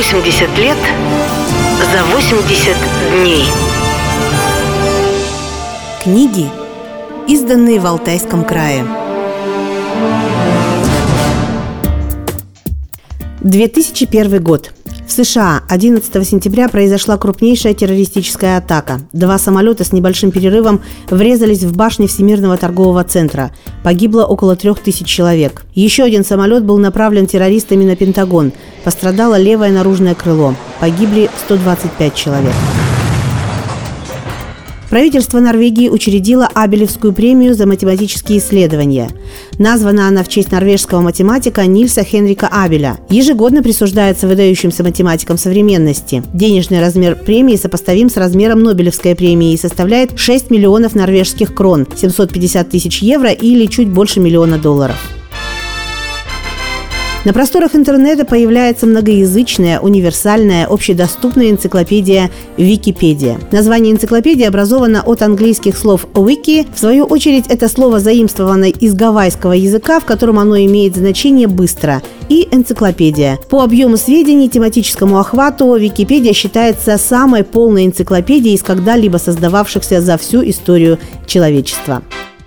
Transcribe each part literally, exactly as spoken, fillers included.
восемьдесят лет за восемьдесят дней. Книги, изданные в Алтайском крае. две тысячи первый год. В США одиннадцатого сентября произошла крупнейшая террористическая атака. Два самолета с небольшим перерывом врезались в башни Всемирного торгового центра. Погибло около трех тысяч человек. Еще один самолет был направлен террористами на Пентагон. Пострадало левое наружное крыло. Погибли сто двадцать пять человек. Правительство Норвегии учредило Абелевскую премию за математические исследования. Названа она в честь норвежского математика Нильса Хенрика Абеля. Ежегодно присуждается выдающимся математикам современности. Денежный размер премии сопоставим с размером Нобелевской премии и составляет шесть миллионов норвежских крон, семьсот пятьдесят тысяч евро или чуть больше миллиона долларов. На просторах интернета появляется многоязычная, универсальная, общедоступная энциклопедия Википедия. Название энциклопедии образовано от английских слов «wiki». В свою очередь, это слово заимствовано из гавайского языка, в котором оно имеет значение «быстро», и энциклопедия. По объему сведений и тематическому охвату Википедия считается самой полной энциклопедией из когда-либо создававшихся за всю историю человечества.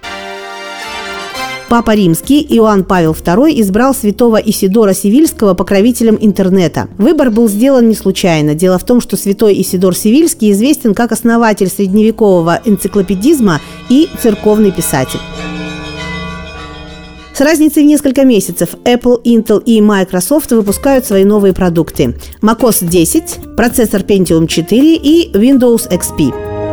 Папа Римский Иоанн Павел второй избрал святого Исидора Севильского покровителем интернета. Выбор был сделан не случайно. Дело в том, что святой Исидор Севильский известен как основатель средневекового энциклопедизма и церковный писатель. С разницей в несколько месяцев Apple, Intel и Microsoft выпускают свои новые продукты: macOS десять, процессор Pentium четыре и Windows икс пи.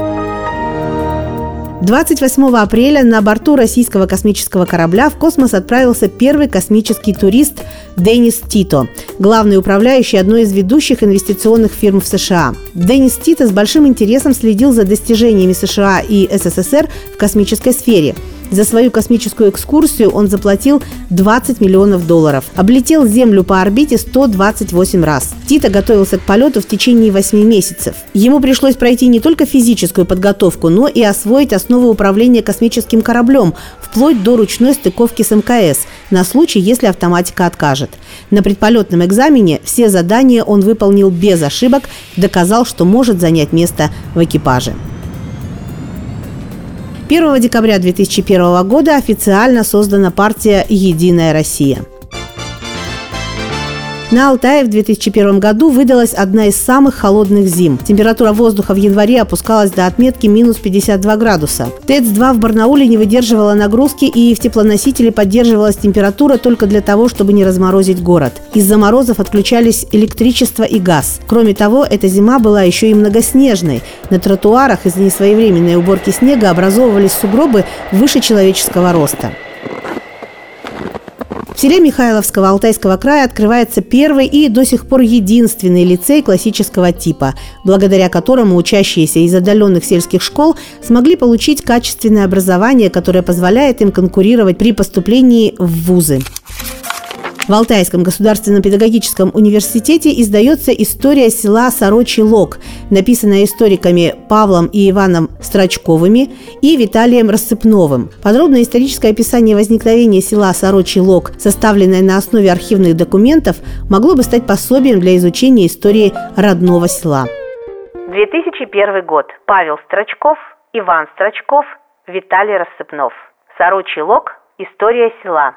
двадцать восьмого апреля на борту российского космического корабля в космос отправился первый космический турист Деннис Тито, главный управляющий одной из ведущих инвестиционных фирм в США. Деннис Тито с большим интересом следил за достижениями США и эс эс эс эр в космической сфере. За свою космическую экскурсию он заплатил двадцать миллионов долларов. Облетел Землю по орбите сто двадцать восемь раз. Тито готовился к полету в течение восьми месяцев. Ему пришлось пройти не только физическую подготовку, но и освоить основы управления космическим кораблем, вплоть до ручной стыковки с эм ка эс, на случай, если автоматика откажет. На предполетном экзамене все задания он выполнил без ошибок, доказал, что может занять место в экипаже. первого декабря две тысячи первого года официально создана партия «Единая Россия». На Алтае в две тысячи первом году выдалась одна из самых холодных зим. Температура воздуха в январе опускалась до отметки минус пятьдесят два градуса. ТЭЦ два в Барнауле не выдерживала нагрузки, и в теплоносителе поддерживалась температура только для того, чтобы не разморозить город. Из-за морозов отключались электричество и газ. Кроме того, эта зима была еще и многоснежной. На тротуарах из-за несвоевременной уборки снега образовывались сугробы выше человеческого роста. В селе Михайловского Алтайского края открывается первый и до сих пор единственный лицей классического типа, благодаря которому учащиеся из отдаленных сельских школ смогли получить качественное образование, которое позволяет им конкурировать при поступлении в вузы. В Алтайском государственном педагогическом университете издается история села Сорочий Лог, написанная историками Павлом и Иваном Строчковыми и Виталием Рассыпновым. Подробное историческое описание возникновения села Сорочий Лог, составленное на основе архивных документов, могло бы стать пособием для изучения истории родного села. две тысячи первый год. Павел Строчков, Иван Строчков, Виталий Рассыпнов. Сорочий Лог. История села.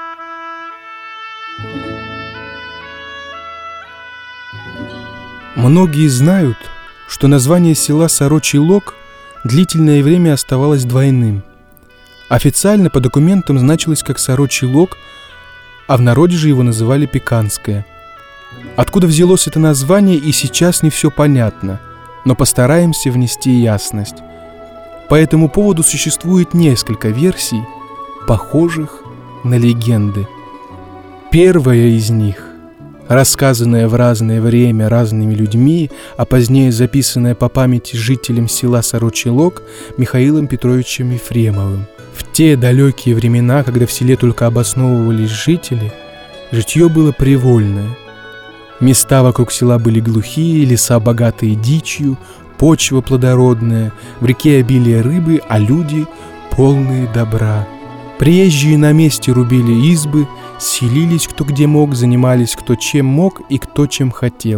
Многие знают, что название села Сорочий Лог длительное время оставалось двойным. Официально по документам значилось как Сорочий Лог, а в народе же его называли Пеканское. Откуда взялось это название, и сейчас не все понятно, но постараемся внести ясность. По этому поводу существует несколько версий, похожих на легенды. Первая из них, рассказанная в разное время разными людьми, а позднее записанная по памяти жителям села Сорочий Лог Михаилом Петровичем Ефремовым. В те далекие времена, когда в селе только обосновывались жители, житье было привольное. Места вокруг села были глухие, леса богатые дичью, почва плодородная, в реке обилие рыбы, а люди полные добра. Приезжие на месте рубили избы, селились кто где мог, занимались кто чем мог и кто чем хотел.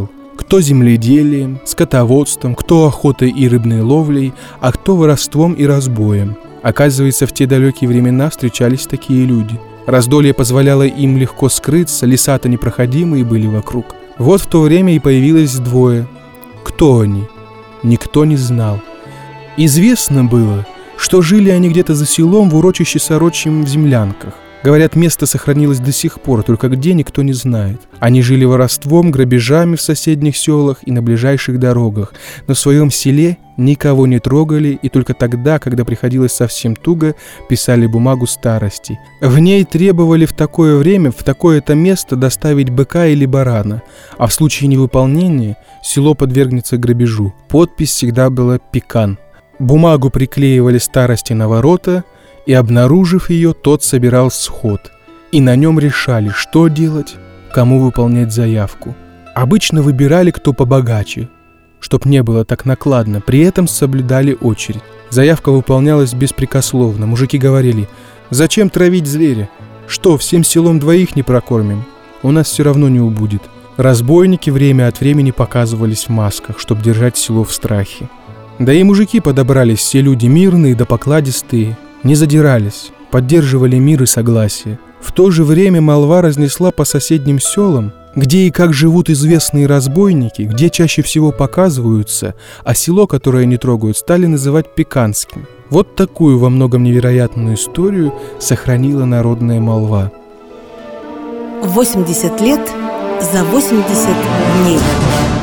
Кто земледелием, скотоводством, кто охотой и рыбной ловлей, а кто воровством и разбоем. Оказывается, в те далекие времена встречались такие люди. Раздолье позволяло им легко скрыться, леса-то непроходимые были вокруг. Вот в то время и появилось двое. Кто они? Никто не знал. Известно было, что жили они где-то за селом в урочище сорочьем в землянках. Говорят, место сохранилось до сих пор, только где никто не знает. Они жили воровством, грабежами в соседних селах и на ближайших дорогах, но в своем селе никого не трогали, и только тогда, когда приходилось совсем туго, писали бумагу старости. В ней требовали в такое время, в такое-то место доставить быка или барана, а в случае невыполнения село подвергнется грабежу. Подпись всегда была «Пекан». Бумагу приклеивали старости на ворота, и, обнаружив ее, тот собирал сход. И на нем решали, что делать, кому выполнять заявку. Обычно выбирали, кто побогаче, чтоб не было так накладно, при этом соблюдали очередь. Заявка выполнялась беспрекословно. Мужики говорили: «Зачем травить зверя? Что, всем селом двоих не прокормим? У нас все равно не убудет». Разбойники время от времени показывались в масках, чтоб держать село в страхе. Да и мужики подобрались, все люди мирные да покладистые, не задирались, поддерживали мир и согласие. В то же время молва разнесла по соседним селам, где и как живут известные разбойники, где чаще всего показываются, а село, которое не трогают, стали называть Пеканским. Вот такую во многом невероятную историю сохранила народная молва. восемьдесят лет за восемьдесят дней.